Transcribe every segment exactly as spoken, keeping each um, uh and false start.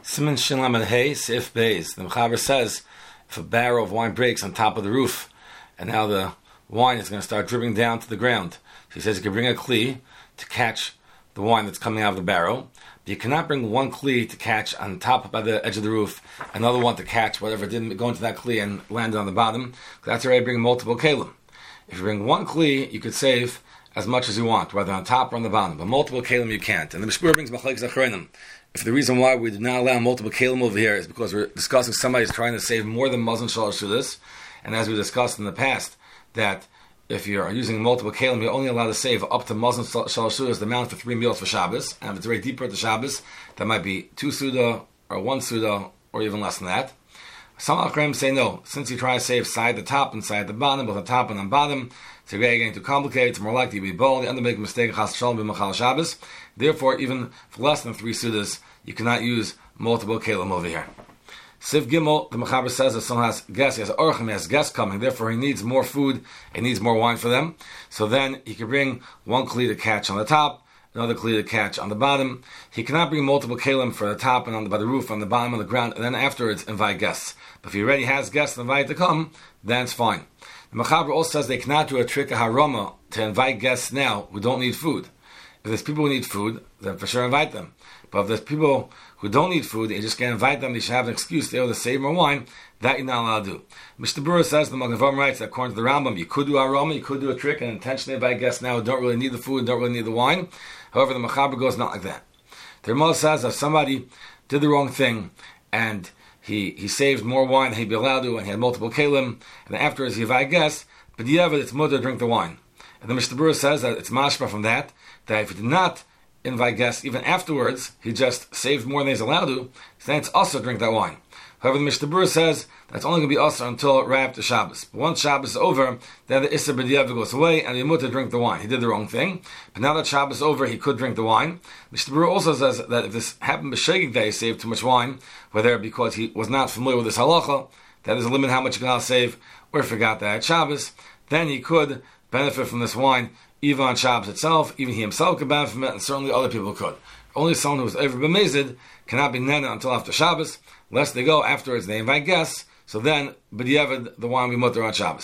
Siman Shin Lamed Hey Sif Beis. The Mechaber says if a barrel of wine breaks on top of the roof, and now the wine is going to start dripping down to the ground, so he says you can bring a kli to catch the wine that's coming out of the barrel. But you cannot bring one kli to catch on top by the edge of the roof, another one to catch whatever didn't go into that kli and landed on the bottom. That's already bringing multiple kelim. If you bring one kli, you could save as much as you want, whether on top or on the bottom. But multiple kelim you can't. And the Mishpur brings machlekes achronim. If the reason why we do not allow multiple kelim over here is because we're discussing somebody who's trying to save more than mazon shalosh shudas, and as we discussed in the past, that if you're using multiple kelim, you're only allowed to save up to mazon shalosh shudas, the amount for three meals for Shabbos. And if it's very deeper into Shabbos, that might be two suda or one suda or even less than that. Some Akram say no. Since you try to save side the top and side the bottom, both the top and the bottom, it's really getting too complicated. It's more likely to be bold. The end make a mistake. Chas shalom b'machal Shabbos. Therefore, even for less than three sudas, you cannot use multiple kelim over here. Siv Gimel, the Mechaber says that someone has guests, he has orchim, he has guests coming. Therefore, he needs more food. He needs more wine for them. So then he can bring one kli to catch on the top, another kli to catch on the bottom. He cannot bring multiple kelim for the top and on the, by the roof, on the bottom of the ground, and then afterwards invite guests. But if he already has guests invited to come, then it's fine. The Mechaber also says they cannot do a trick, a harama, to invite guests now who don't need food. If there's people who need food, then for sure invite them. But if there's people who don't need food, you just can't invite them, they should have an excuse to be able to save more wine, that you're not allowed to do. Mister Bura says, the Magen Avraham writes that according to the Rambam, you could do harama, you could do a trick and intentionally invite guests now who don't really need the food, don't really need the wine. However, the Mechaber goes not like that. The Ramah says if somebody did the wrong thing and he he saved more wine than he'd be allowed to and he had multiple kelim, and afterwards he invite guests, but yeah, it's mutter to drink the wine. And the Mishnah Berurah says that it's mashma from that, that if he did not invite guests even afterwards, he just saved more than he's allowed to, then it's also drink that wine. However, the Mishnah Berurah says that's only going to be also until right after Shabbos. But once Shabbos is over, then the Isser B'diavad goes away and he mutter to drink the wine. He did the wrong thing, but now that Shabbos is over, he could drink the wine. Mishnah Berurah also says that if this happened b'shegig that he saved too much wine, whether because he was not familiar with this halacha, that there's a limit how much you can save, or forgot that at Shabbos, then he could benefit from this wine, even on Shabbos itself. Even he himself could benefit from it, and certainly other people could. Only someone who was ever b'mezid cannot be nena until after Shabbos, lest they go afterwards, they invite guests, so then, b'diavad, the wine we mutter on Shabbos.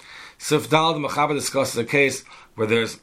Sif Dal, the Mechaber discusses a case where there's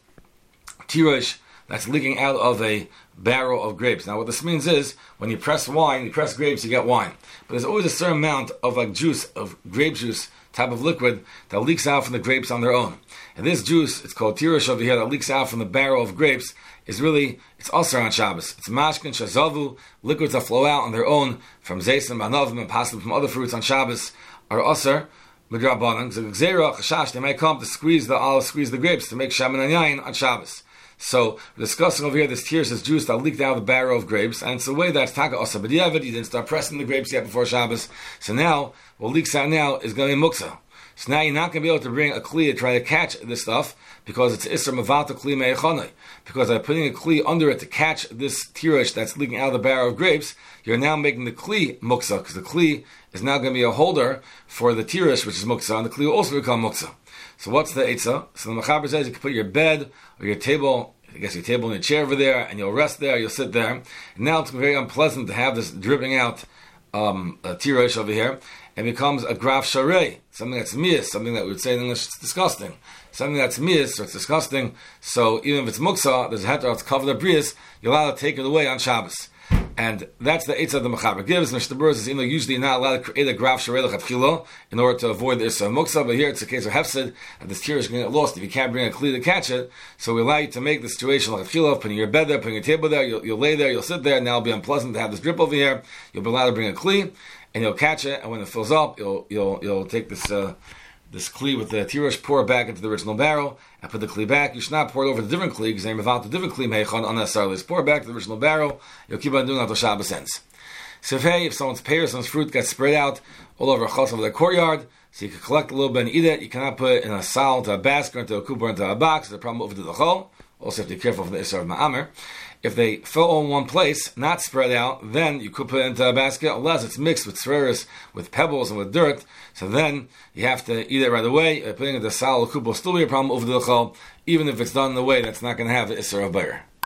tirush that's leaking out of a barrel of grapes. Now what this means is, when you press wine, you press grapes, you get wine. But there's always a certain amount of like juice, of grape juice, type of liquid, that leaks out from the grapes on their own. And this juice, it's called tirush over here, that leaks out from the barrel of grapes, is really, it's also on Shabbos. It's mashkin, shazavu, liquids that flow out on their own from zaysim, anavim, and possibly from other fruits on Shabbos, are also midrabanan. Gzera, chashash, they might come to squeeze the olive, squeeze the grapes to make shaman and yain on Shabbos. So we're discussing over here this tirush, this juice that leaked out of the barrel of grapes, and it's the way that's taka osa b'diavad. You didn't start pressing the grapes yet before Shabbos. So now, what leaks out now is going to be muksa. So now you're not going to be able to bring a kli to try to catch this stuff, because it's isser mavata kli me'echanai. Because by putting a kli under it to catch this tirush that's leaking out of the barrel of grapes, you're now making the kli muksa, because the kli is now going to be a holder for the tirush, which is muksa, and the kli will also become muksa. So what's the eitzah? So the Mechaber says you can put your bed or your table, I guess your table and your chair over there, and you'll rest there, you'll sit there. And now it's very unpleasant to have this dripping out um, a tirush over here. It becomes a graf sharei, something that's mias, something that we would say in English is disgusting. Something that's mias, or it's disgusting. So even if it's muksa, there's a heter, it's covered up brias, you're allowed to take it away on Shabbos. And that's the eitzah the Mechaber gives. Mishnah Berurah says, you know, usually you're not allowed to create a graf sharei l'chatchila in order to avoid the issa of muksa, but here it's a case of hefsid, and this tirush is going to get lost if you can't bring a kli to catch it. So we allow you to make the situation l'chatchila, putting your bed there, putting your table there, you'll, you'll lay there, you'll sit there, and now it'll be unpleasant to have this drip over here. You'll be allowed to bring a kli, and you'll catch it, and when it fills up, you'll you'll you'll take this uh, this kli with the tirush, pour it back into the original barrel, and put the kli back. You should not pour it over the different kli, because they're about the different kli meichon unnecessarily. Just pour it back to the original barrel. You'll keep on doing that until Shabbos ends. So if, hey, if someone's pear, someone's fruit gets spread out all over a chos of their courtyard, so you can collect a little bit and eat it. You cannot put it in a sal, into a basket, into a kupa, into a box. The problem over to the chol. Also, have to be careful for the isser of ma'amer. If they fell in one place, not spread out, then you could put it into a basket, unless it's mixed with tzreris, with pebbles, and with dirt. So then you have to eat it right away. Putting it in the sal or kupa will still be a problem over the chol, even if it's done in a way that's not going to have the isser of bayr.